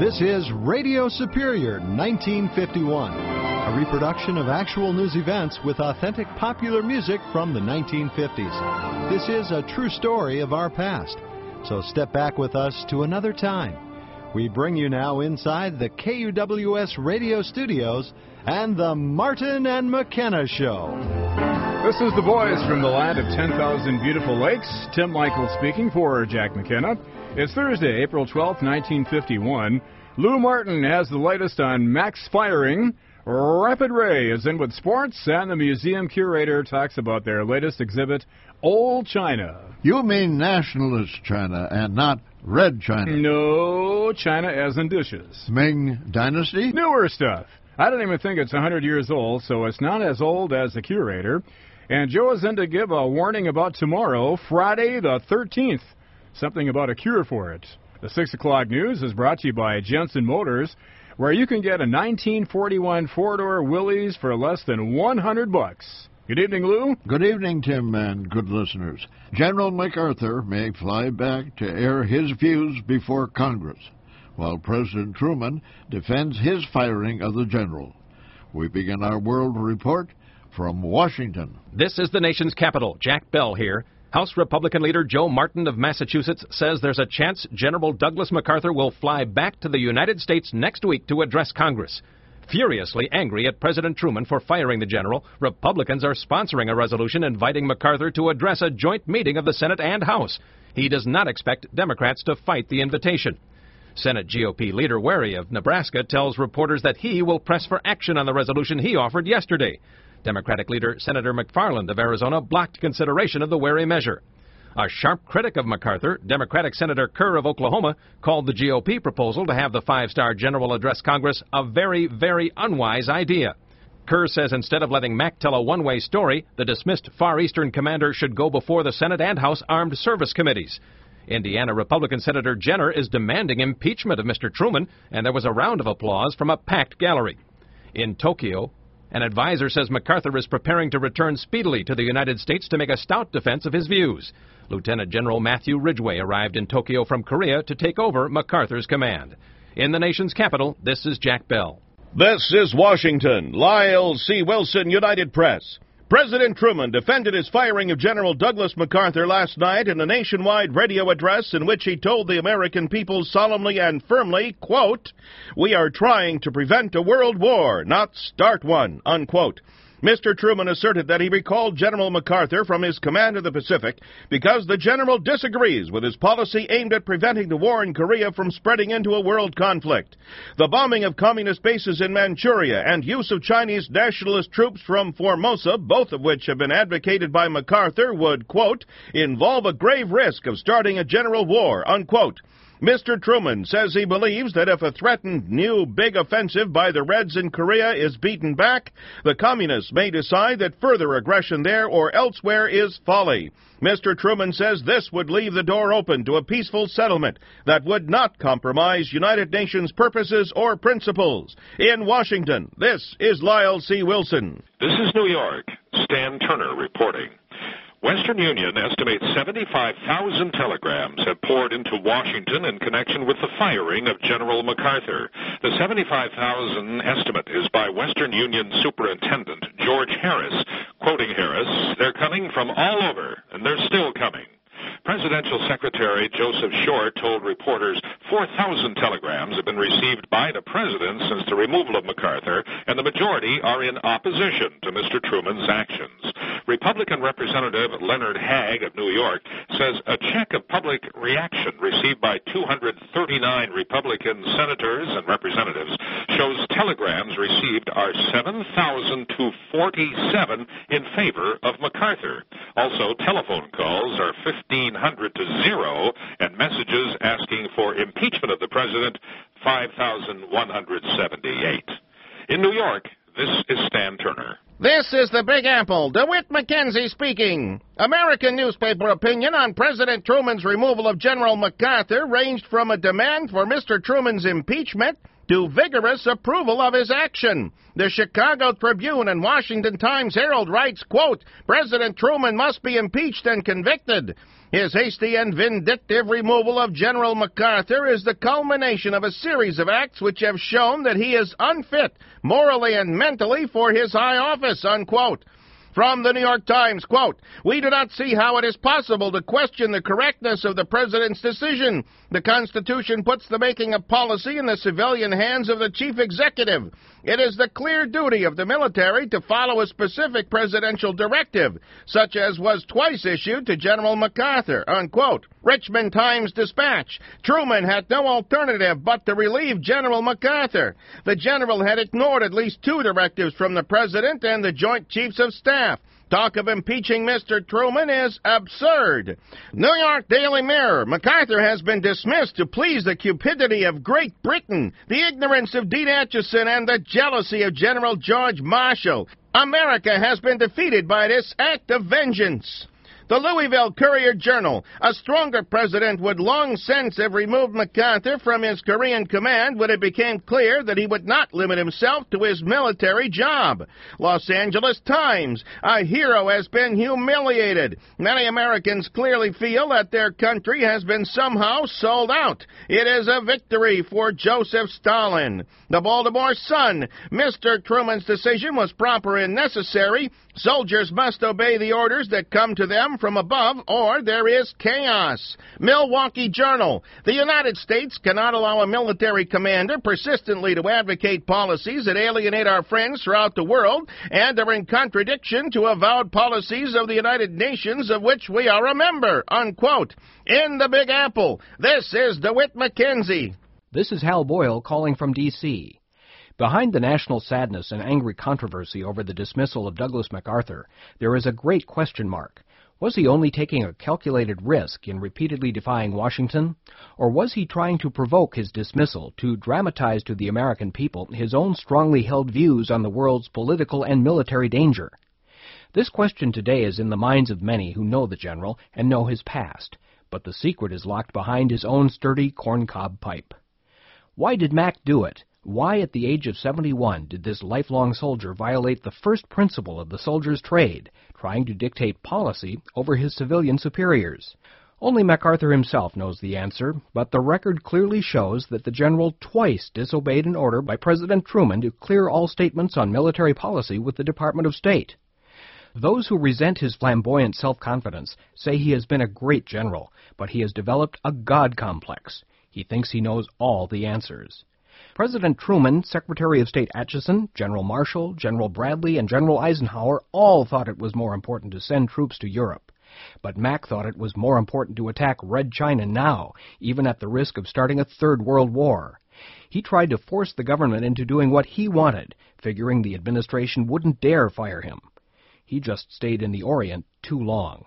This is Radio Superior 1951, a reproduction of actual news events with authentic popular music from the 1950s. This is a true story of our past, so step back with us to another time. We bring you now inside the KUWS radio studios and the Martin and McKenna Show. This is the boys from the land of 10,000 beautiful lakes. Tim Michael speaking for Jack McKenna. It's Thursday, April 12th, 1951. Lou Martin has the latest on Max firing. Rapid Ray is in with sports, and the museum curator talks about their latest exhibit, Old China. You mean nationalist China and not Red China? No, China as in dishes. Ming Dynasty? Newer stuff. I don't even think it's 100 years old, so it's not as old as the curator. And Joe is in to give a warning about tomorrow, Friday the 13th. Something about a cure for it. The 6 o'clock news is brought to you by Jensen Motors, where you can get a 1941 four-door Willys for less than $100. Good evening, Lou. Good evening, Tim, and good listeners. General MacArthur may fly back to air his views before Congress, while President Truman defends his firing of the general. We begin our World Report from Washington. This is the nation's capital. Jack Bell here. House Republican leader Joe Martin of Massachusetts says there's a chance General Douglas MacArthur will fly back to the United States next week to address Congress. Furiously angry at President Truman for firing the general, Republicans are sponsoring a resolution inviting MacArthur to address a joint meeting of the Senate and House. He does not expect Democrats to fight the invitation. Senate GOP leader Wary of Nebraska tells reporters that he will press for action on the resolution he offered yesterday. Democratic leader Senator McFarland of Arizona blocked consideration of the Wary measure. A sharp critic of MacArthur, Democratic Senator Kerr of Oklahoma, called the GOP proposal to have the five-star general address Congress a very, very unwise idea. Kerr says instead of letting Mac tell a one-way story, the dismissed Far Eastern commander should go before the Senate and House Armed Service Committees. Indiana Republican Senator Jenner is demanding impeachment of Mr. Truman, and there was a round of applause from a packed gallery. In Tokyo, an advisor says MacArthur is preparing to return speedily to the United States to make a stout defense of his views. Lieutenant General Matthew Ridgway arrived in Tokyo from Korea to take over MacArthur's command. In the nation's capital, this is Jack Bell. This is Washington. Lyle C. Wilson, United Press. President Truman defended his firing of General Douglas MacArthur last night in a nationwide radio address in which he told the American people solemnly and firmly, quote, "We are trying to prevent a world war, not start one," unquote. Mr. Truman asserted that he recalled General MacArthur from his command of the Pacific because the general disagrees with his policy aimed at preventing the war in Korea from spreading into a world conflict. The bombing of communist bases in Manchuria and use of Chinese nationalist troops from Formosa, both of which have been advocated by MacArthur, would, quote, "involve a grave risk of starting a general war," unquote. Mr. Truman says he believes that if a threatened new big offensive by the Reds in Korea is beaten back, the communists may decide that further aggression there or elsewhere is folly. Mr. Truman says this would leave the door open to a peaceful settlement that would not compromise United Nations purposes or principles. In Washington, this is Lyle C. Wilson. This is New York. Stan Turner reporting. Western Union estimates 75,000 telegrams have poured into Washington in connection with the firing of General MacArthur. The 75,000 estimate is by Western Union Superintendent George Harris. Quoting Harris, "They're coming from all over, and they're still coming." Presidential Secretary Joseph Short told reporters 4,000 telegrams have been received by the president since the removal of MacArthur, and the majority are in opposition to Mr. Truman's actions. Republican Representative Leonard Haig of New York says a check of public reaction received by 239 Republican senators and representatives shows telegrams received are 7,000 to 47 in favor of MacArthur. Also, telephone calls are 1,500 to 0, and messages asking for impeachment of the president, 5,178. In New York, this is Stan Turner. This is the Big Apple. DeWitt McKenzie speaking. American newspaper opinion on President Truman's removal of General MacArthur ranged from a demand for Mr. Truman's impeachment to vigorous approval of his action. The Chicago Tribune and Washington Times-Herald writes, quote, President Truman must be impeached and convicted. His hasty and vindictive removal of General MacArthur is the culmination of a series of acts which have shown that he is unfit, morally and mentally, for his high office, unquote. From the New York Times, quote, we do not see how it is possible to question the correctness of the president's decision. The Constitution puts the making of policy in the civilian hands of the chief executive. It is the clear duty of the military to follow a specific presidential directive, such as was twice issued to General MacArthur, unquote. Richmond Times-Dispatch, Truman had no alternative but to relieve General MacArthur. The general had ignored at least 2 directives from the president and the Joint Chiefs of Staff. Talk of impeaching Mr. Truman is absurd. New York Daily Mirror, MacArthur has been dismissed to please the cupidity of Great Britain, the ignorance of Dean Acheson, and the jealousy of General George Marshall. America has been defeated by this act of vengeance. The Louisville Courier-Journal, a stronger president would long since have removed MacArthur from his Korean command when it became clear that he would not limit himself to his military job. Los Angeles Times, a hero has been humiliated. Many Americans clearly feel that their country has been somehow sold out. It is a victory for Joseph Stalin. The Baltimore Sun, Mr. Truman's decision was proper and necessary. Soldiers must obey the orders that come to them from above, or there is chaos. Milwaukee Journal, the United States cannot allow a military commander persistently to advocate policies that alienate our friends throughout the world and are in contradiction to avowed policies of the United Nations of which we are a member, unquote. In the Big Apple, this is DeWitt McKenzie. This is Hal Boyle calling from D.C. Behind the national sadness and angry controversy over the dismissal of Douglas MacArthur, there is a great question mark. Was he only taking a calculated risk in repeatedly defying Washington? Or was he trying to provoke his dismissal to dramatize to the American people his own strongly held views on the world's political and military danger? This question today is in the minds of many who know the general and know his past, but the secret is locked behind his own sturdy corncob pipe. Why did Mac do it? Why, at the age of 71, did this lifelong soldier violate the first principle of the soldier's trade, trying to dictate policy over his civilian superiors? Only MacArthur himself knows the answer, but the record clearly shows that the general twice disobeyed an order by President Truman to clear all statements on military policy with the Department of State. Those who resent his flamboyant self-confidence say he has been a great general, but he has developed a God complex. He thinks he knows all the answers. President Truman, Secretary of State Acheson, General Marshall, General Bradley, and General Eisenhower all thought it was more important to send troops to Europe. But Mac thought it was more important to attack Red China now, even at the risk of starting a third world war. He tried to force the government into doing what he wanted, figuring the administration wouldn't dare fire him. He just stayed in the Orient too long.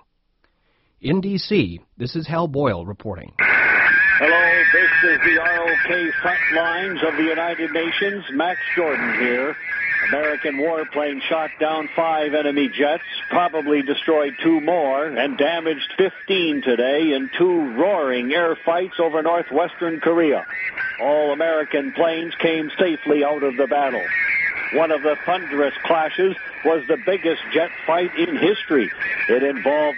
In D.C., this is Hal Boyle reporting. Hello, this is the ROK front lines of the United Nations. Max Jordan here. American warplane shot down 5 enemy jets, probably destroyed 2 more, and damaged 15 today in 2 roaring air fights over northwestern Korea. All American planes came safely out of the battle. One of the thunderous clashes was the biggest jet fight in history. It involved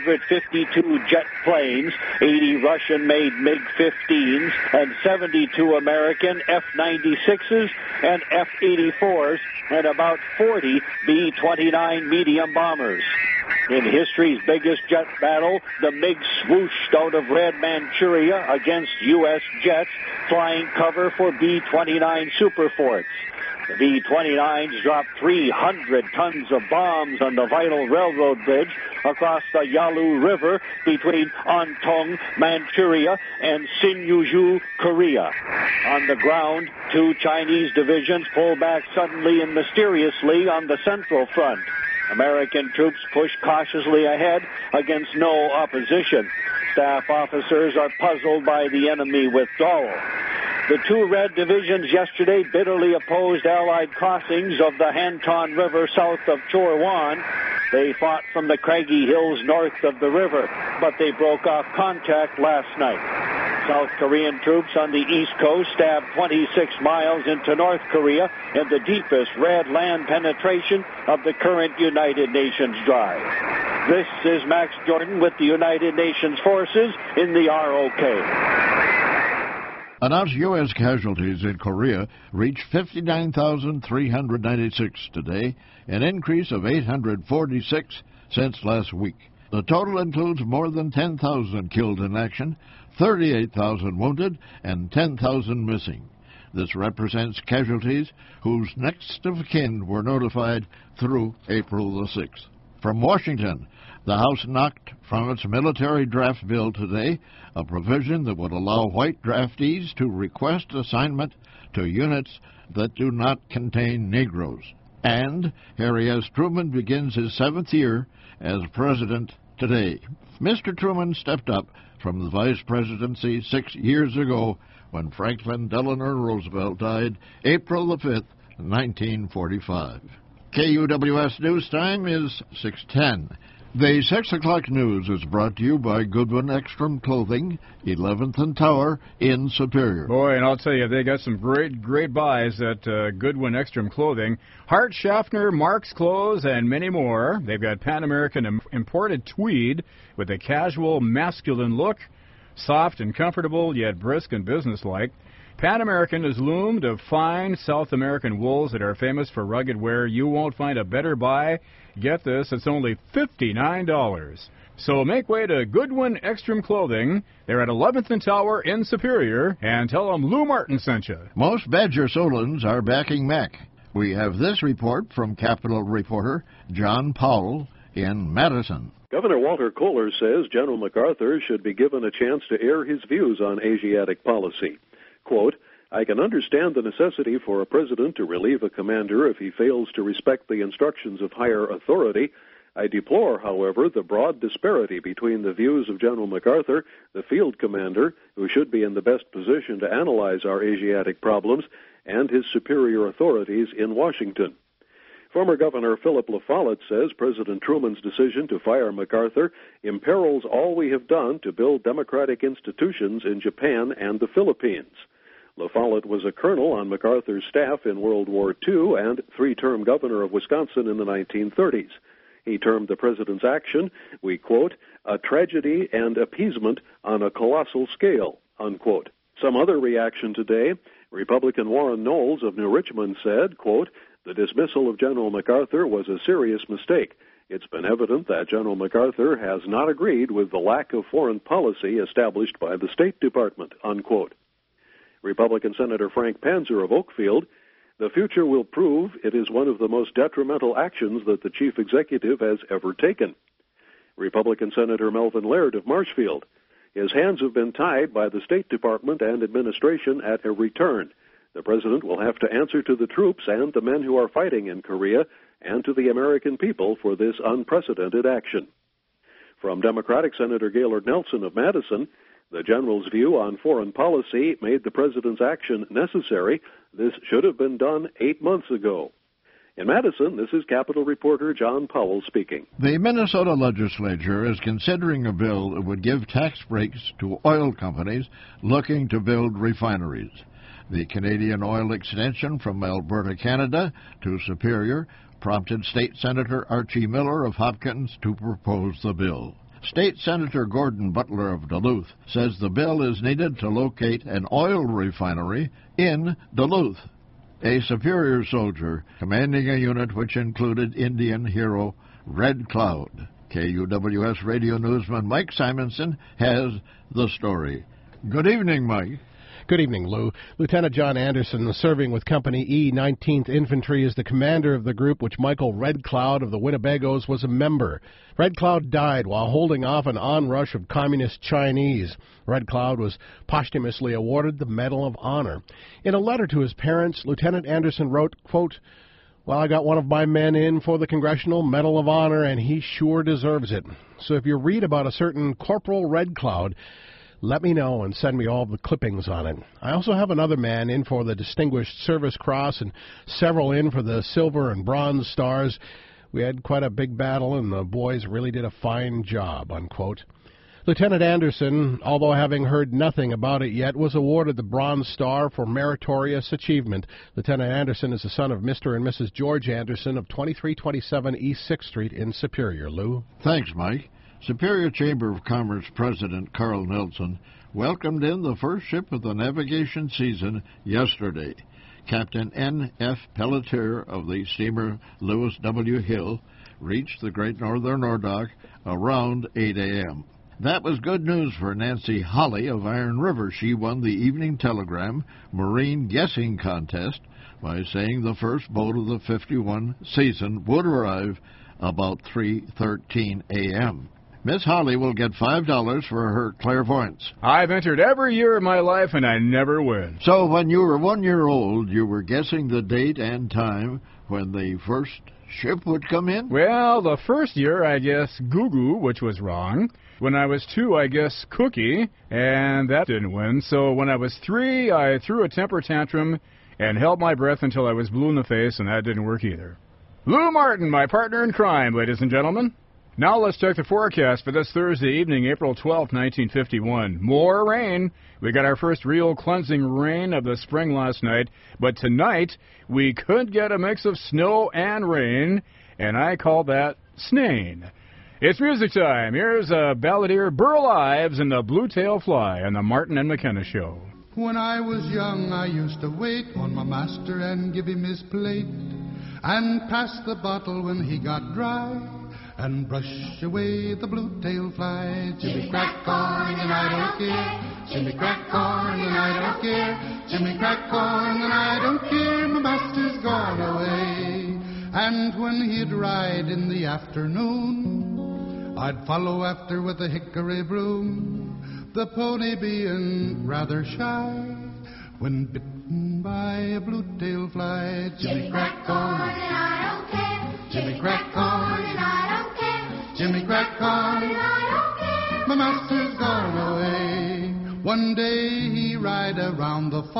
152 jet planes, 80 Russian-made MiG-15s, and 72 American F-96s and F-84s, and about 40 B-29 medium bombers. In history's biggest jet battle, the MiG swooshed out of Red Manchuria against U.S. jets, flying cover for B-29 Superforts. The B-29s dropped 300 tons of bombs on the vital railroad bridge across the Yalu River between Antong, Manchuria, and Sinuiju, Korea. On the ground, 2 Chinese divisions pulled back suddenly and mysteriously on the Central Front. American troops pushed cautiously ahead against no opposition. Staff officers are puzzled by the enemy withdrawal. The 2 Red divisions yesterday bitterly opposed Allied crossings of the Hanton River south of Chorwan. They fought from the craggy hills north of the river, but they broke off contact last night. South Korean troops on the East Coast stabbed 26 miles into North Korea in the deepest red land penetration of the current United Nations drive. This is Max Jordan with the United Nations forces in the ROK. Announced U.S. casualties in Korea reached 59,396 today, an increase of 846 since last week. The total includes more than 10,000 killed in action, 38,000 wounded, and 10,000 missing. This represents casualties whose next of kin were notified through April the 6th. From Washington, the House knocked from its military draft bill today a provision that would allow white draftees to request assignment to units that do not contain Negroes. And Harry S. Truman begins his 7th year as president today. Mr. Truman stepped up from the vice presidency 6 years ago when Franklin Delano Roosevelt died April the 5th, 1945. KUWS News Time is 6:10. The 6 o'clock news is brought to you by Goodwin Ekstrom Clothing, 11th and Tower in Superior. Boy, and I'll tell you, they got some great buys at Goodwin Ekstrom Clothing. Hart Schaffner, Mark's Clothes, and many more. They've got Pan American imported tweed with a casual, masculine look, soft and comfortable, yet brisk and businesslike. Pan American is loomed of fine South American wools that are famous for rugged wear. You won't find a better buy. Get this, it's only $59. So make way to Goodwin Ekstrom Clothing. They're at 11th and Tower in Superior, and tell them Lou Martin sent you. Most Badger Solons are backing Mac. We have this report from Capitol reporter John Powell in Madison. Governor Walter Kohler says General MacArthur should be given a chance to air his views on Asiatic policy. Quote, I can understand the necessity for a president to relieve a commander if he fails to respect the instructions of higher authority. I deplore, however, the broad disparity between the views of General MacArthur, the field commander, who should be in the best position to analyze our Asiatic problems, and his superior authorities in Washington. Former Governor Philip LaFollette says President Truman's decision to fire MacArthur imperils all we have done to build democratic institutions in Japan and the Philippines. LaFollette was a colonel on MacArthur's staff in World War II and 3-term governor of Wisconsin in the 1930s. He termed the president's action, we quote, a tragedy and appeasement on a colossal scale, unquote. Some other reaction today, Republican Warren Knowles of New Richmond said, quote, the dismissal of General MacArthur was a serious mistake. It's been evident that General MacArthur has not agreed with the lack of foreign policy established by the State Department, unquote. Republican Senator Frank Panzer of Oakfield, the future will prove it is one of the most detrimental actions that the chief executive has ever taken. Republican Senator Melvin Laird of Marshfield, his hands have been tied by the State Department and administration at every turn. The president will have to answer to the troops and the men who are fighting in Korea and to the American people for this unprecedented action. From Democratic Senator Gaylord Nelson of Madison, the general's view on foreign policy made the president's action necessary. This should have been done 8 months ago. In Madison, this is Capitol reporter John Powell speaking. The Minnesota legislature is considering a bill that would give tax breaks to oil companies looking to build refineries. The Canadian oil extension from Alberta, Canada to Superior prompted State Senator Archie Miller of Hopkins to propose the bill. State Senator Gordon Butler of Duluth says the bill is needed to locate an oil refinery in Duluth. A Superior soldier commanding a unit which included Indian hero Red Cloud. KUWS radio newsman Mike Simonson has the story. Good evening, Mike. Good evening, Lou. Lieutenant John Anderson, serving with Company E, 19th Infantry, is the commander of the group which Michael Red Cloud of the Winnebagos was a member. Red Cloud died while holding off an onrush of communist Chinese. Red Cloud was posthumously awarded the Medal of Honor. In a letter to his parents, Lieutenant Anderson wrote, quote, well, I got one of my men in for the Congressional Medal of Honor, and he sure deserves it. So if you read about a certain Corporal Red Cloud, let me know and send me all the clippings on it. I also have another man in for the Distinguished Service Cross and several in for the Silver and Bronze Stars. We had quite a big battle, and the boys really did a fine job, unquote. Lieutenant Anderson, although having heard nothing about it yet, was awarded the Bronze Star for meritorious achievement. Lieutenant Anderson is the son of Mr. and Mrs. George Anderson of 2327 East 6th Street in Superior. Lou? Thanks, Mike. Superior Chamber of Commerce President Carl Nelson welcomed in the first ship of the navigation season yesterday. Captain N.F. Pelletier of the steamer Lewis W. Hill reached the Great Northern Ore Dock around 8 a.m. That was good news for Nancy Holly of Iron River. She won the Evening Telegram Marine Guessing Contest by saying the first boat of the 51 season would arrive about 3:13 a.m. Miss Holly will get $5 for her clairvoyance. I've entered every year of my life, and I never win. So when you were 1 year old, you were guessing the date and time when the first ship would come in? Well, the first year I guessed Goo-Goo, which was wrong. When I was 2, I guessed Cookie, and that didn't win. So when I was 3, I threw a temper tantrum and held my breath until I was blue in the face, and that didn't work either. Lou Martin, my partner in crime, ladies and gentlemen. Now let's check the forecast for this Thursday evening, April 12th, 1951. More rain. We got our first real cleansing rain of the spring last night, but tonight we could get a mix of snow and rain, and I call that snain. It's music time. Here's balladeer Burl Ives and the Blue Tail Fly on the Martin and McKenna Show. When I was young, I used to wait on my master and give him his plate, and pass the bottle when he got dry, and brush away the blue-tailed fly. Jimmy crack corn and I don't care. Jimmy crack corn and I don't care. Jimmy crack corn and I don't care. My master's gone away. And when he'd ride in the afternoon, I'd follow after with a hickory broom, the pony being rather shy. When bitten by a blue-tailed fly, Jimmy crack corn and I don't care. Jimmy crack corn and I don't care. Jimmy crack corn and I don't care. My master's gone away. One day he ride around the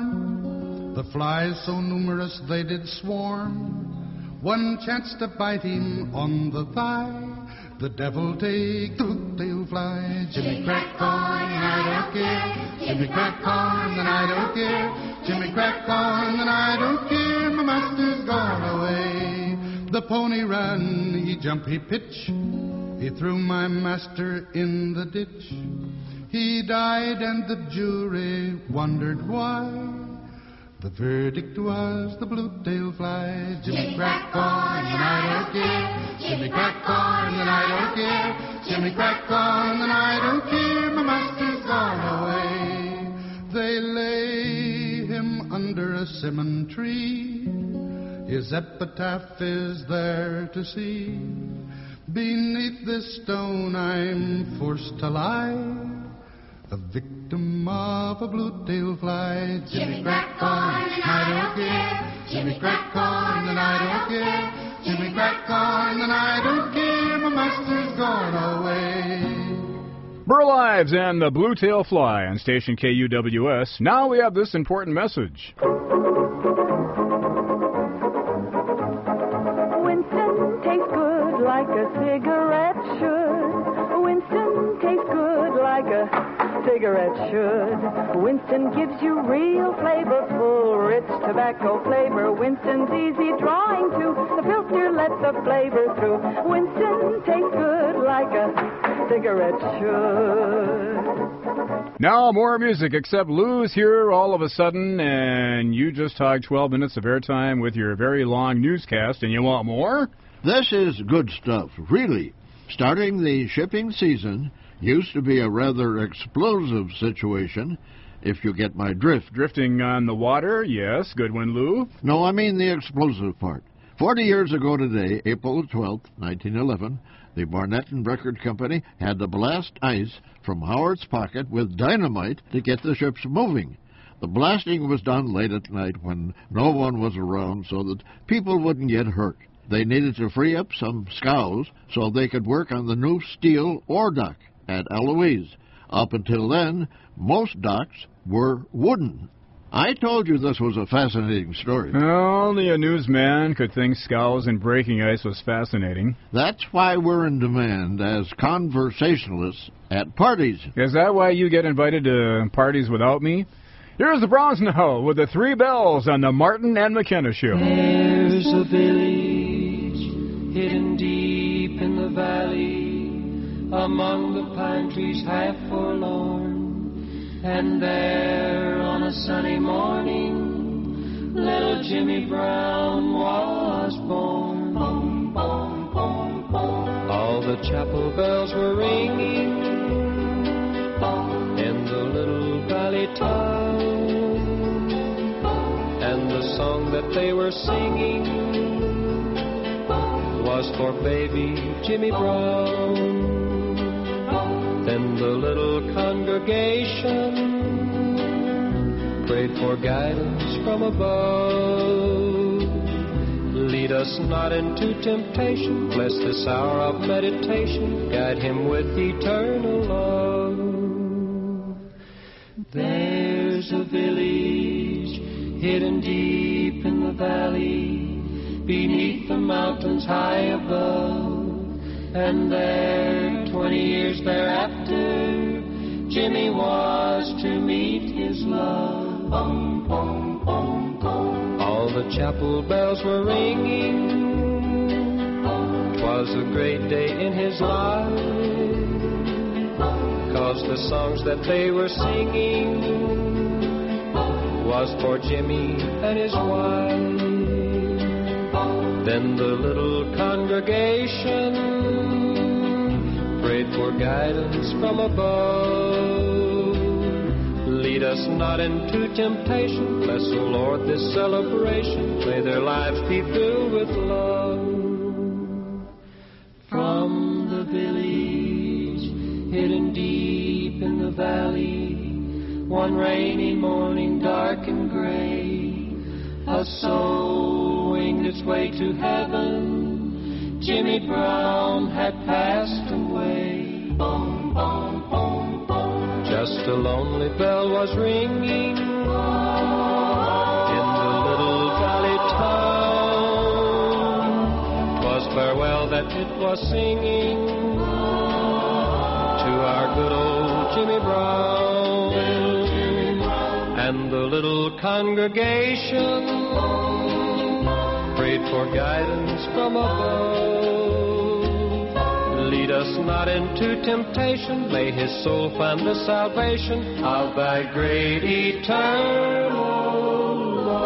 farm, the flies so numerous they did swarm. One chanced to bite him on the thigh, the devil take the blue-tailed fly. Jimmy crack corn and I don't care. Jimmy crack corn and I don't care. Jimmy crack corn and I don't care. My master's gone away. The pony ran, he jump, he pitch. He threw my master in the ditch. He died and the jury wondered why. The verdict was the blue-tailed fly. Jimmy crack corn and I don't care. Jimmy crack corn and I don't care. Jimmy crack corn and I don't care. My master's gone away. They lay him under a simmon tree. His epitaph is there to see. Beneath this stone I'm forced to lie, a victim of a blue-tailed fly. Jimmy crack corn and I don't care. Jimmy crack corn and I don't care. Jimmy crack corn and I don't care. My master's gone away. Burl Ives and the Blue Tail Fly on station KUWS. Now we have this important message. Winston tastes good like a cigarette should. Winston tastes good like a cigarette should. Winston gives you real flavor, full, rich tobacco flavor. Winston's easy drawing too. The filter lets the flavor through. Winston tastes good like a cigarette should. Now more music, except Lou's here all of a sudden, and you just hogged 12 minutes of airtime with your very long newscast, and you want more? This is good stuff, really. Starting the shipping season used to be a rather explosive situation, if you get my drift. Drifting on the water, yes. Good one, Lou. No, I mean the explosive part. 40 years ago today, April 12th, 1911, the Barnett and Record Company had to blast ice from Howard's Pocket with dynamite to get the ships moving. The blasting was done late at night when no one was around so that people wouldn't get hurt. They needed to free up some scows so they could work on the new steel ore dock at Eloise. Up until then, most docks were wooden. I told you this was a fascinating story. Only a newsman could think scows and breaking ice was fascinating. That's why we're in demand as conversationalists at parties. Is that why you get invited to parties without me? Here's the Browns now with the Three Bells on the Martin and McKenna Show. There's a village hidden deep in the valley, among the pine trees half forlorn. And there on a sunny morning, little Jimmy Brown was born. Boom, boom, boom, boom. All the chapel bells were ringing in the little valley town, and the song that they were singing was for baby Jimmy Brown. Then the little congregation prayed for guidance from above. Lead us not into temptation, bless this hour of meditation, guide him with eternal love. There's a village hidden deep in the valley, beneath the mountains high above. And there, 20 years thereafter, Jimmy was to meet his love. Boom, boom, boom, boom. All the chapel bells were ringing. 'Twas a great day in his life, 'cause the songs that they were singing was for Jimmy and his wife. Then the little congregation prayed for guidance from above. Lead us not into temptation, bless, O Lord, this celebration. May their lives be filled with love. From the village hidden deep in the valley, one rainy morning dark and gray, a soul winged its way to heaven. Jimmy Brown had passed away. Boom, boom, boom, boom. Just a lonely bell was ringing in the little valley town. 'Twas farewell that it was singing to our good old Jimmy Brown. And the little congregation prayed for guidance from above. Lead us not into temptation, may his soul find the salvation of thy great eternal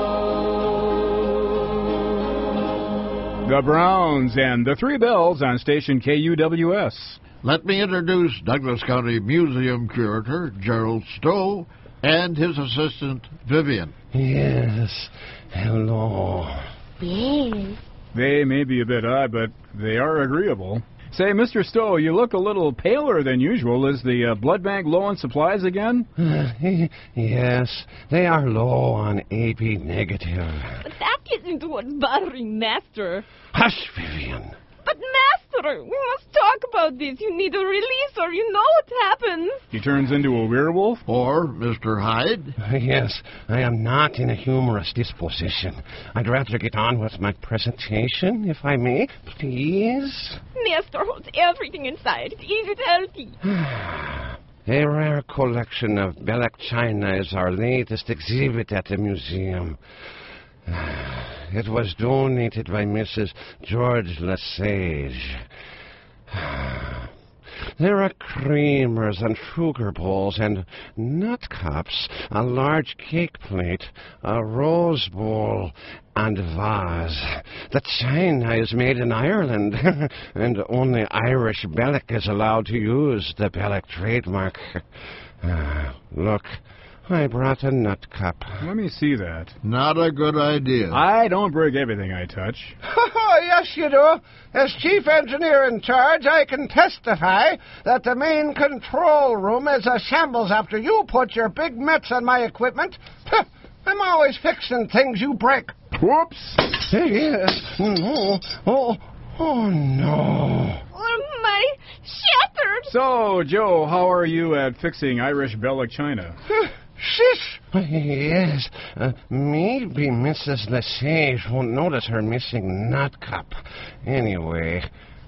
love. The Browns and the Three Bells on station KUWS. Let me introduce Douglas County Museum Curator Gerald Stowe and his assistant Vivian. Yes, hello. Yes. They may be a bit odd, but they are agreeable. Say, Mr. Stowe, you look a little paler than usual. Is the blood bank low on supplies again? Yes, they are low on AB negative. But that isn't what's bothering Master. Hush, Vivian. But Master, we must talk about this. You need a release or you know what happens. He turns into a werewolf? Or Mr. Hyde? Yes, I am not in a humorous disposition. I'd rather get on with my presentation, if I may, please. Master holds everything inside. It's easy to empty. A rare collection of Belloc china is our latest exhibit at the museum. It was donated by Mrs. George Lesage. There are creamers and sugar bowls and nut cups, a large cake plate, a rose bowl, and vase. The china is made in Ireland, and only Irish Belloc is allowed to use the Belloc trademark. Look, I brought a nut cup. Let me see that. Not a good idea. I don't break everything I touch. Oh, yes, you do. As chief engineer in charge, I can testify that the main control room is a shambles after you put your big mitts on my equipment. I'm always fixing things you break. Whoops. Yes. No. Oh, no. My shattered. So, Joe, how are you at fixing Irish Belloc china? Shish! Yes, maybe Mrs. Lesage won't notice her missing nut cup. Anyway,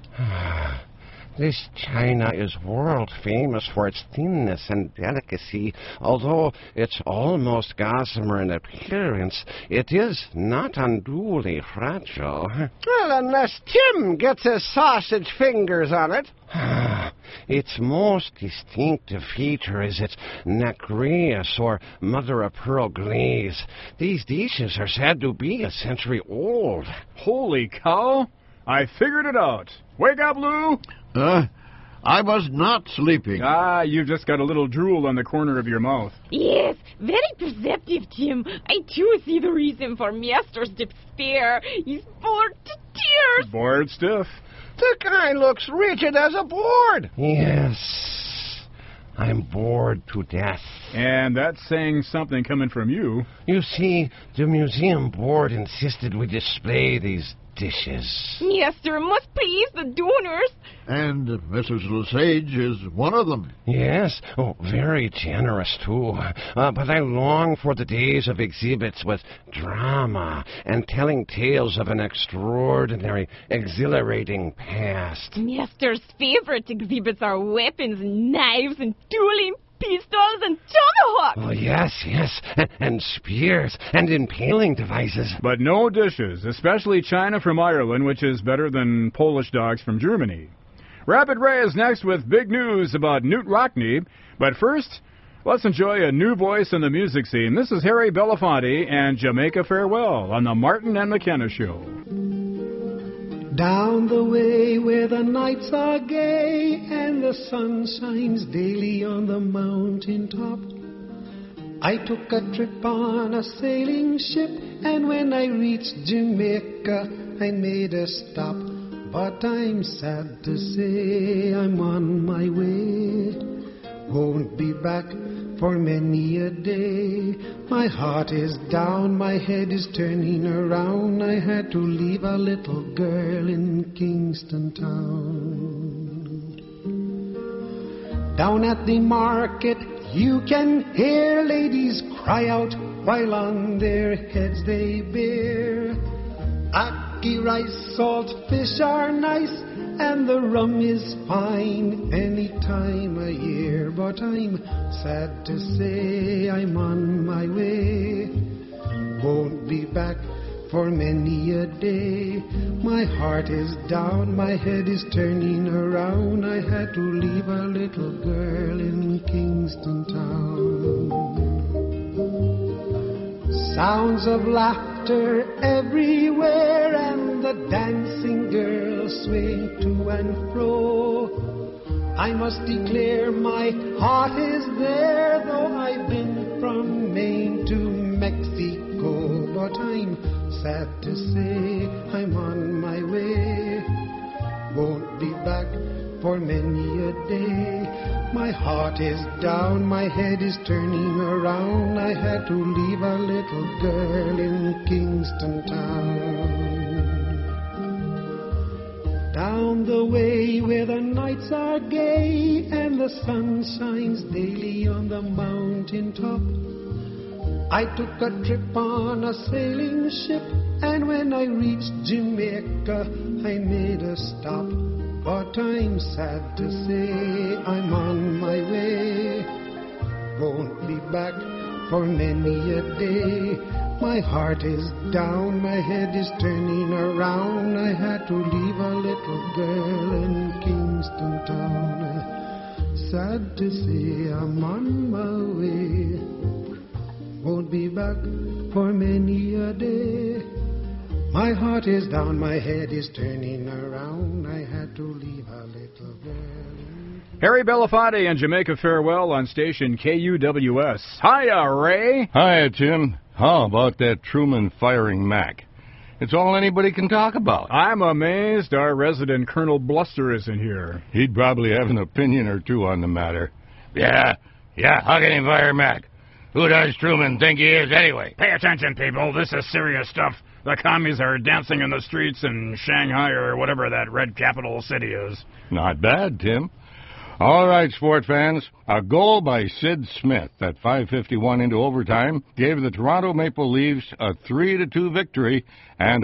this china is world famous for its thinness and delicacy. Although it's almost gossamer in appearance, it is not unduly fragile. Well, unless Tim gets his sausage fingers on it. Its most distinctive feature is its nacreous, or mother-of-pearl glaze. These dishes are said to be a century old. Holy cow! I figured it out. Wake up, Lou! I was not sleeping. You've just got a little drool on the corner of your mouth. Yes, very perceptive, Tim. I too see the reason for Master's despair. He's bored to tears. Bored stiff. The guy looks rigid as a board. Yes, I'm bored to death. And that's saying something coming from you. You see, the museum board insisted we display these dishes. Master must please the donors. And Mrs. Lesage is one of them. Yes, very generous, too. But I long for the days of exhibits with drama and telling tales of an extraordinary, exhilarating past. Master's favorite exhibits are weapons, knives, and dueling pistols and tomahawks. Oh, yes, and spears and impaling devices. But no dishes, especially china from Ireland, which is better than Polish dogs from Germany. Rapid Ray is next with big news about Knute Rockne. But first, let's enjoy a new voice in the music scene. This is Harry Belafonte and Jamaica Farewell on the Martin and McKenna Show. Down the way where the nights are gay and the sun shines daily on the mountain top, I took a trip on a sailing ship, and when I reached Jamaica I made a stop. But I'm sad to say I'm on my way, won't be back for many a day. My heart is down, my head is turning around. I had to leave a little girl in Kingston town. Down at the market you can hear ladies cry out while on their heads they bear. Ackee rice, salt fish are nice, and the rum is fine any time of year. But I'm sad to say I'm on my way, won't be back for many a day. My heart is down, my head is turning around. I had to leave a little girl in Kingston town. Sounds of laughter everywhere, and the dancing girls swing to and fro. I must declare my heart is there, though I've been from Maine to Mexico. But I'm sad to say I'm on my way, won't be back for many a day. My heart is down, my head is turning around. I had to leave a little girl in Kingston town. Down the way where the nights are gay and the sun shines daily on the mountain top, I took a trip on a sailing ship, and when I reached Jamaica I made a stop. But I'm sad to say I'm on my way, won't be back for many a day. My heart is down, my head is turning around. I had to leave a little girl in Kingston town. Sad to say I'm on my way, won't be back for many a day. My heart is down, my head is turning around. I had to leave a little girl. Harry Belafonte and Jamaica Farewell on station KUWS. Hiya, Ray. Hiya, Tim. How about that Truman firing Mac? It's all anybody can talk about. I'm amazed our resident Colonel Bluster isn't here. He'd probably have an opinion or two on the matter. Yeah, how can he fire Mac? Who does Truman think he is anyway? Pay attention, people. This is serious stuff. The commies are dancing in the streets in Shanghai or whatever that red capital city is. Not bad, Tim. All right, sport fans. A goal by Sid Smith at 5:51 into overtime gave the Toronto Maple Leafs a 3-2 victory and a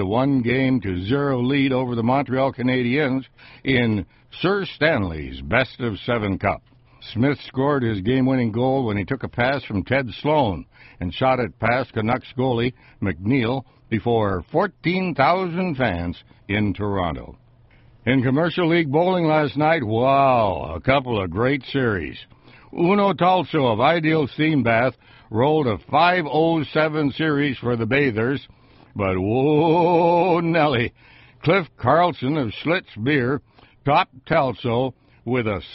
1-0 lead over the Montreal Canadiens in Sir Stanley's Best-of-7 Cup. Smith scored his game-winning goal when he took a pass from Ted Sloan and shot it past Canucks goalie McNeil before 14,000 fans in Toronto. In Commercial League Bowling last night, wow, a couple of great series. Uno Talso of Ideal Steam Bath rolled a 5-0-7 series for the Bathers, but whoa, Nelly, Cliff Carlson of Schlitz Beer topped Talso with a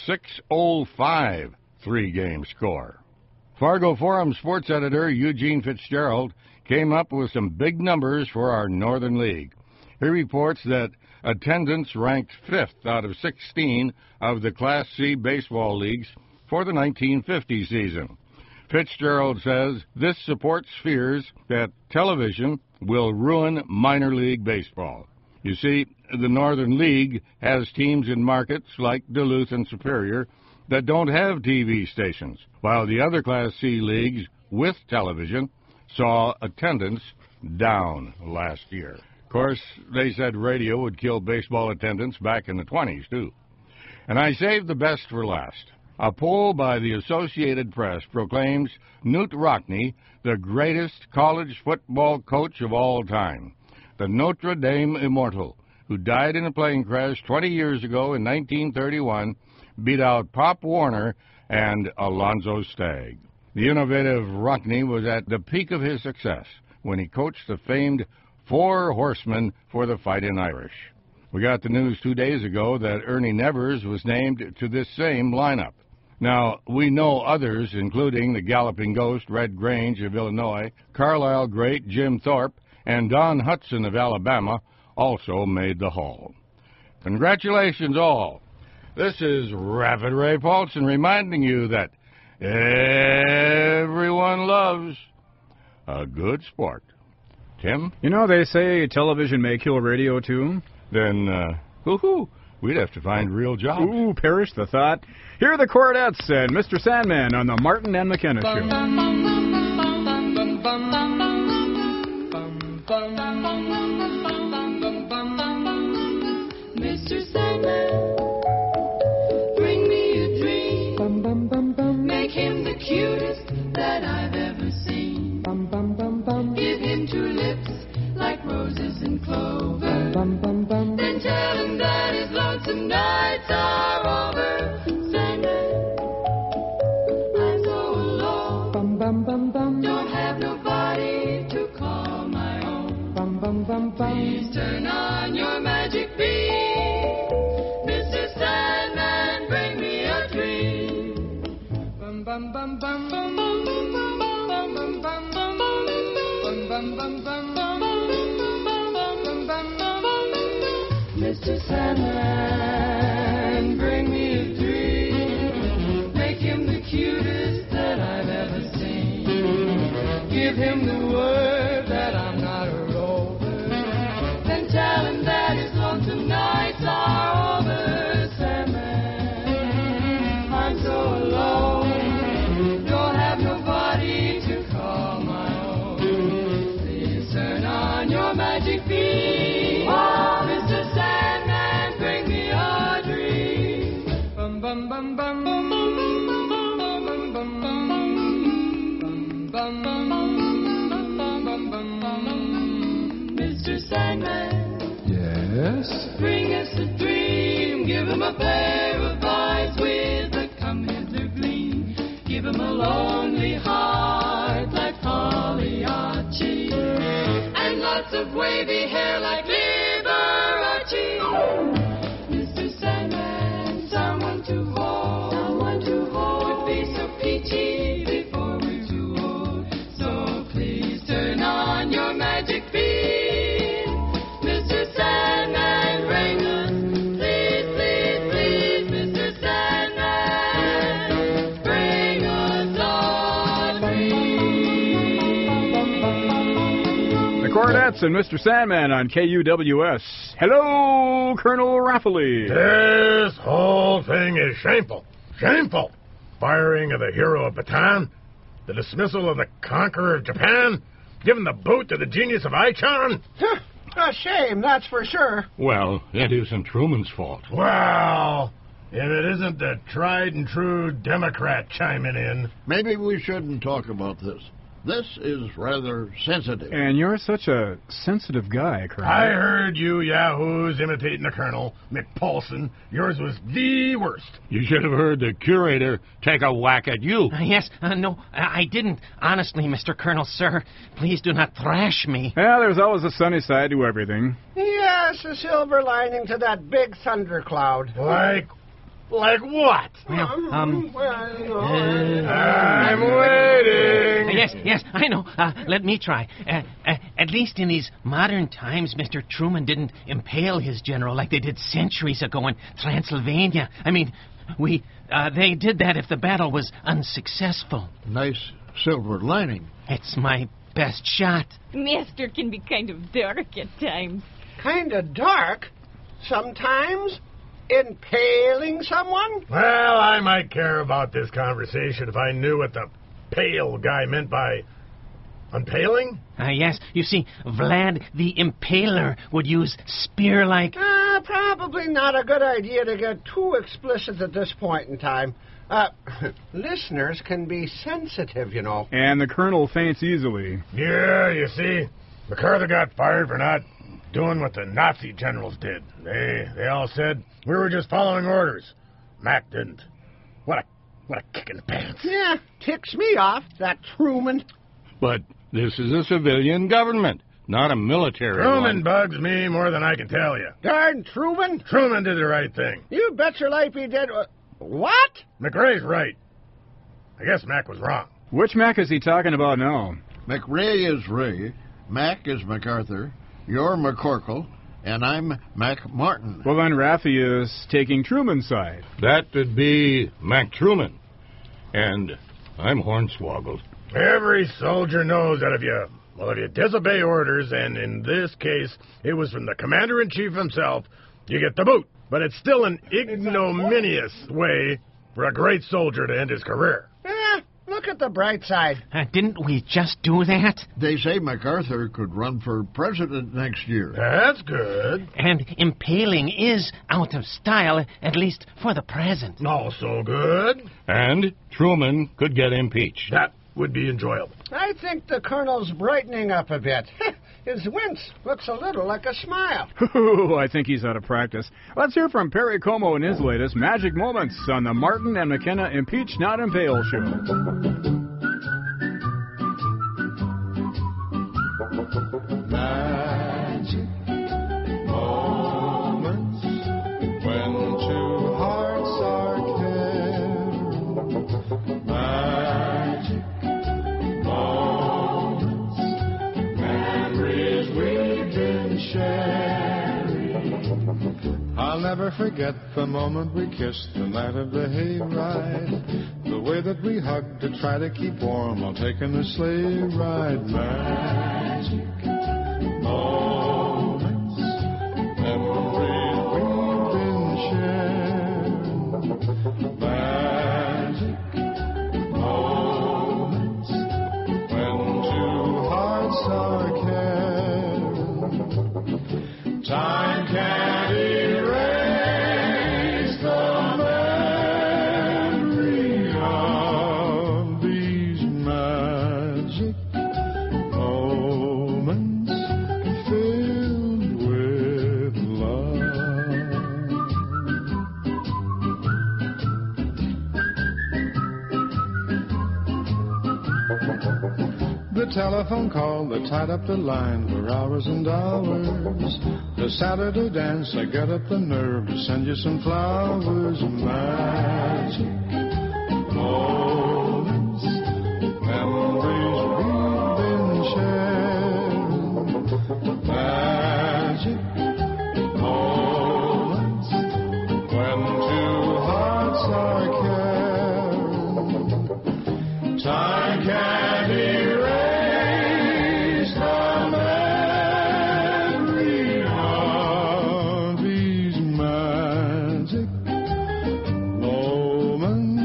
6-0-5 three-game score. Fargo Forum sports editor Eugene Fitzgerald came up with some big numbers for our Northern League. He reports that attendance ranked 5th out of 16 of the Class C baseball leagues for the 1950 season. Fitzgerald says this supports fears that television will ruin minor league baseball. You see, the Northern League has teams in markets like Duluth and Superior that don't have TV stations, while the other Class C leagues with television saw attendance down last year. Of course, they said radio would kill baseball attendance back in the 20s, too. And I saved the best for last. A poll by the Associated Press proclaims Knute Rockne the greatest college football coach of all time, the Notre Dame Immortal, who died in a plane crash 20 years ago in 1931, beat out Pop Warner and Alonzo Stagg. The innovative Rockne was at the peak of his success when he coached the famed Four Horsemen for the Fightin' Irish. We got the news 2 days ago that Ernie Nevers was named to this same lineup. Now, we know others, including the Galloping Ghost, Red Grange of Illinois, Carlisle great Jim Thorpe, and Don Hudson of Alabama, also made the Hall. Congratulations all. This is Rapid Ray Paulson reminding you that everyone loves a good sport. Tim? You know, they say television may kill radio, too. Then, we'd have to find real jobs. Ooh, perish the thought. Here are the Chordettes and Mr. Sandman on the Martin and McKenna Show. Mr. Sandman, bring me a dream. Make him the cutest that I've ever seen. Give him 2 lips like roses and clover. Then tell him that his lonesome nights are over. Sandman, I'm so alone. Don't have nobody to call my own. Please turn on your magic beam. Mr. Sandman, bring me a dream. Mr. Sandman, bring me a dream. Make him the cutest that I've ever seen. Give him the word that I'm not a rover. Then tell him that his lonesome nights are over. Sandman, I'm so alone. Don't have nobody to call my own. Please turn on your magic beam. Oh, Mr. Sandman, bring me a dream. Mr. Sandman, yes? Bring us a dream. Give him a pair of eyes with a come-hither gleam. Give him a lonely heart like Pagliacci, and lots of wavy hair like Liberace. Mr. Sandman, someone to hold, would be so peachy before we're too old. So please turn on your magic beam. Mr. Sandman, bring us, please, please, please. Mr. Sandman, bring us our dream. The Chordettes and Mr. Sandman on KUWS. Hello, Colonel Raffley. This whole thing is shameful. Shameful. Firing of the hero of Bataan, the dismissal of the conqueror of Japan, giving the boot to the genius of Aichon. A shame, that's for sure. Well, it isn't Truman's fault. Well, if it isn't the tried and true Democrat chiming in. Maybe we shouldn't talk about this. This is rather sensitive. And you're such a sensitive guy, Colonel. I heard you yahoos imitating the Colonel, McPaulson. Yours was the worst. You should have heard the curator take a whack at you. Yes, no, I didn't. Honestly, Mr. Colonel, sir, please do not thrash me. Well, there's always a sunny side to everything. Yes, a silver lining to that big thundercloud. Like what? Well, I'm waiting. Yes, I know. Let me try. At least in these modern times, Mr. Truman didn't impale his general like they did centuries ago in Transylvania. I mean, they did that if the battle was unsuccessful. Nice silver lining. It's my best shot. Master can be kind of dark at times. Kind of dark? Sometimes? Impaling someone? Well, I might care about this conversation if I knew what the pale guy meant by unpaling. Yes. You see, Vlad the Impaler would use spear-like... Probably not a good idea to get too explicit at this point in time. Listeners can be sensitive, you know. And the Colonel faints easily. Yeah, you see, MacArthur got fired for not doing what the Nazi generals did. They all said we were just following orders. Mac didn't. What a kick in the pants. Yeah, ticks me off, that Truman. But this is a civilian government, not a military Truman one. bugs me more than I can tell you. Darn Truman? Truman did the right thing. You bet your life he did. What? McRae's right. I guess Mac was wrong. Which Mac is he talking about now? McRae is Ray, Mac is MacArthur, you're McCorkle, and I'm Mac Martin. Well, then Raffy is taking Truman's side. That would be Mac Truman. And I'm Hornswoggled. Every soldier knows that if you disobey orders, and in this case, it was from the commander-in-chief himself, you get the boot. But it's still an ignominious way for a great soldier to end his career. Look at the bright side. Didn't we just do that? They say MacArthur could run for president next year. That's good. And impaling is out of style, at least for the present. Also good. And Truman could get impeached. That would be enjoyable. I think the Colonel's brightening up a bit. His wince looks a little like a smile. Ooh, I think he's out of practice. Let's hear from Perry Como in his latest Magic Moments on the Martin and McKenna Impeach Not Impale show. Magic moments when two hearts are caring. Magic moments, memories we've been sharing. I'll never forget the moment we kissed the night of the hayride. The way that we hugged to try to keep warm while taking a sleigh ride. Magic moments, memories we've been sharing. Magic moments when two hearts are caring. Time can't erase the memory of these magic moments filled with love. The telephone call that tied up the line for hours and hours. The Saturday dance, I got up the nerve to send you some flowers. Magic moments, memories we've been sharing. Magic moments when two hearts are caring. Time can't erase the memory of these magic moments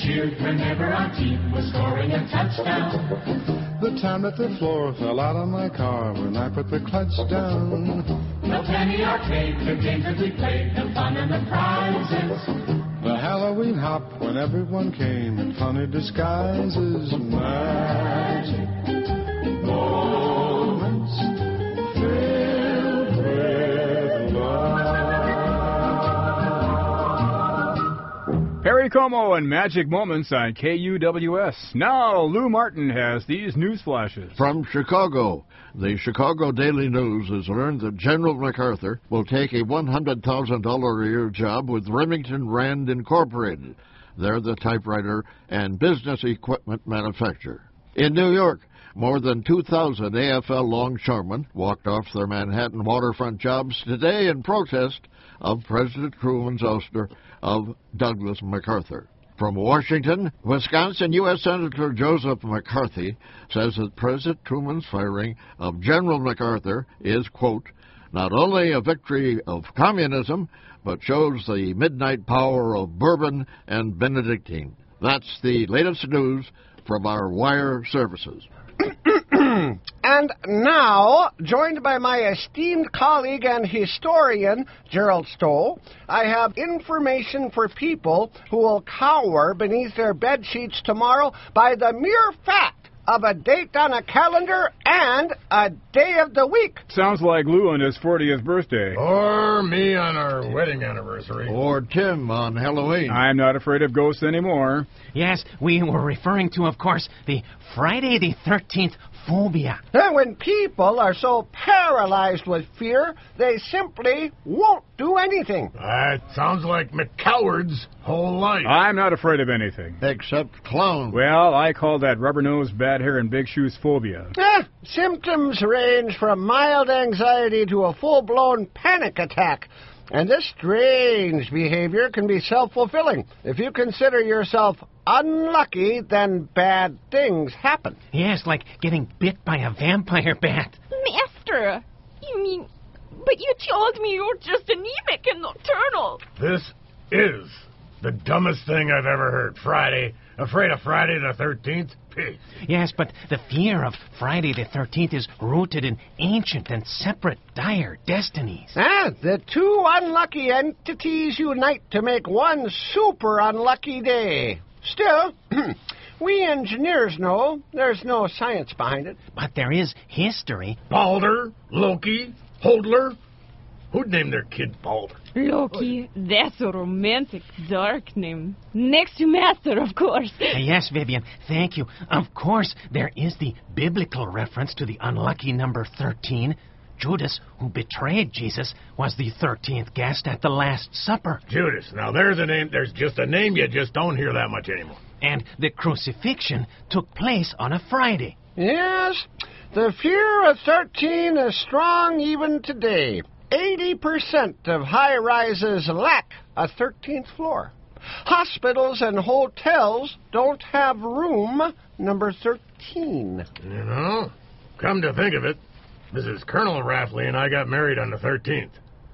cheered whenever our team was scoring a touchdown. The time that the floor fell out on my car when I put the clutch down. No penny arcade, the games that we played, the fun and the prizes. The Halloween hop when everyone came in funny disguises. Magic moments filled with love. Perry Como and Magic Moments on KUWS. Now, Lou Martin has these news flashes. From Chicago, the Chicago Daily News has learned that General MacArthur will take a $100,000 a year job with Remington Rand Incorporated. They're the typewriter and business equipment manufacturer. In New York, more than 2,000 AFL longshoremen walked off their Manhattan waterfront jobs today in protest of President Truman's ouster of Douglas MacArthur. From Washington, Wisconsin, U.S. Senator Joseph McCarthy says that President Truman's firing of General MacArthur is, quote, not only a victory of communism, but shows the midnight power of bourbon and Benedictine. That's the latest news from our wire services. And now, joined by my esteemed colleague and historian, Gerald Stoll, I have information for people who will cower beneath their bed sheets tomorrow by the mere fact of a date on a calendar and a day of the week. Sounds like Lou on his 40th birthday. Or me on our wedding anniversary. Or Tim on Halloween. I'm not afraid of ghosts anymore. Yes, we were referring to, of course, the Friday the 13th phobia. And when people are so paralyzed with fear, they simply won't do anything. That sounds like McCoward's whole life. I'm not afraid of anything. Except clowns. Well, I call that rubber nose, bad hair, and big shoes phobia. Symptoms range from mild anxiety to a full-blown panic attack. And this strange behavior can be self-fulfilling. If you consider yourself unlucky, then bad things happen. Yes, like getting bit by a vampire bat. Master, you mean... But you told me you were just anemic and nocturnal. This is the dumbest thing I've ever heard. Friday. Afraid of Friday the 13th? Pig. Yes, but the fear of Friday the 13th is rooted in ancient and separate dire destinies. The two unlucky entities unite to make one super unlucky day. Still, we engineers know there's no science behind it. But there is history. Balder, Loki, Hodler. Who'd name their kid Balder? Loki, that's a romantic, dark name. Next to Master, of course. Yes, Vivian, thank you. Of course, there is the biblical reference to the unlucky number 13. Judas, who betrayed Jesus, was the 13th guest at the Last Supper. Judas. Now, there's a name. There's just a name you just don't hear that much anymore. And the crucifixion took place on a Friday. Yes, the fear of 13 is strong even today. 80% of high-rises lack a 13th floor. Hospitals and hotels don't have room number 13. You know, come to think of it, Mrs. Colonel Rafley and I got married on the 13th.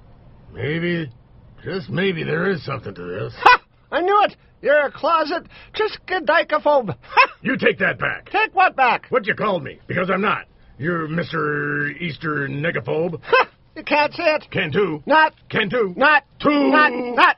Maybe, just maybe, there is something to this. Ha! I knew it! You're a closet triskaidekaphobe. Ha! You take that back. Take what back? What you called me, because I'm not. You're Mr. Easter negaphobe. Ha! You can't say it. Can too. Not. Can too. Not. Two. Not.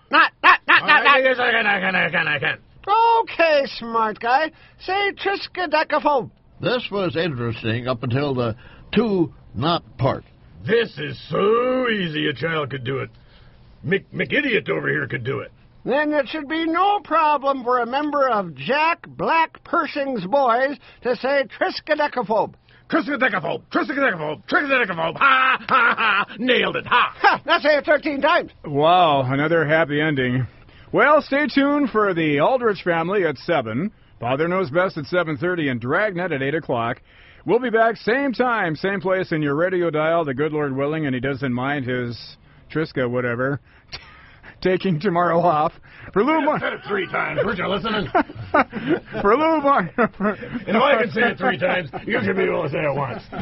Yes, I can. Okay, smart guy. Say triskaidekaphobe. This was interesting up until the two not part. This is so easy a child could do it. McIdiot over here could do it. Then it should be no problem for a member of Jack Black Persing's boys to say triskaidekaphobe. Triskaidekaphobe, triskaidekaphobe, triskaidekaphobe, ha, ha, ha, nailed it, ha. Ha, that's say it 13 times. Wow, another happy ending. Well, stay tuned for the Aldrich Family at 7, Father Knows Best at 7:30, and Dragnet at 8 o'clock. We'll be back same time, same place in your radio dial, the good Lord willing, and he doesn't mind his Triska whatever. Taking tomorrow off. For Lou I said it 3 times. Weren't you listening? For Lou Martin. If I can say it 3 times, you should be able to say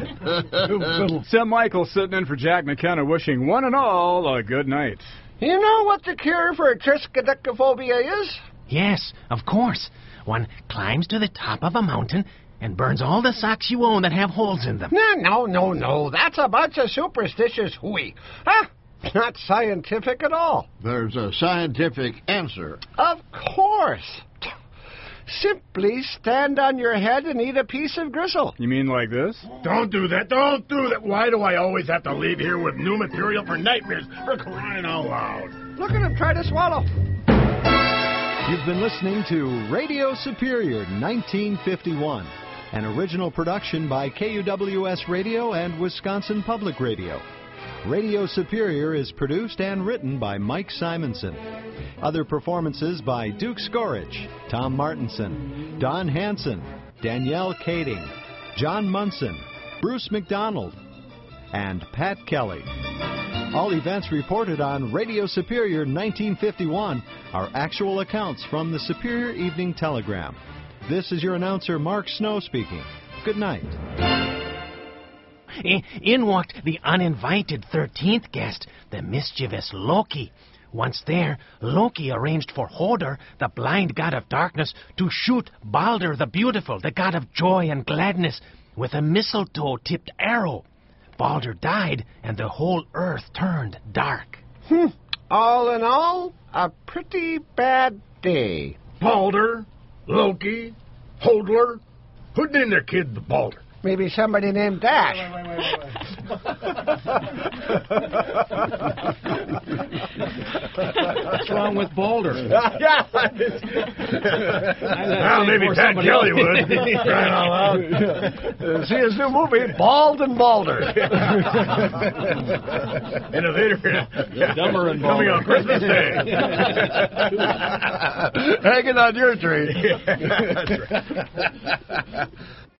it once. Sam Michael sitting in for Jack McKenna, wishing one and all a good night. You know what the cure for triskaidekaphobia is? Yes, of course. One climbs to the top of a mountain and burns all the socks you own that have holes in them. No. That's a bunch of superstitious hooey. Not scientific at all. There's a scientific answer. Of course. Simply stand on your head and eat a piece of gristle. You mean like this? Don't do that. Don't do that. Why do I always have to leave here with new material for nightmares? For crying out loud. Look at him try to swallow. You've been listening to Radio Superior 1951, an original production by KUWS Radio and Wisconsin Public Radio. Radio Superior is produced and written by Mike Simonson. Other performances by Duke Skorich, Tom Martinson, Don Hansen, Danielle Kading, John Munson, Bruce McDonald, and Pat Kelly. All events reported on Radio Superior 1951 are actual accounts from the Superior Evening Telegram. This is your announcer, Mark Snow, speaking. Good night. In walked the uninvited 13th guest, the mischievous Loki. Once there, Loki arranged for Hodor, the blind god of darkness, to shoot Balder the beautiful, the god of joy and gladness, with a mistletoe-tipped arrow. Balder died, and the whole earth turned dark. All in all, a pretty bad day. Balder, Loki, Hodler. Who named their kid the Balder? Maybe somebody named Dash. What's wrong with Balder? Well, maybe Pat Kelly would. Crying out loud. See his new movie, Bald and Balder. Innovator. Dumber and Coming Balder. on Christmas Day. Hanging on your tree. That's right.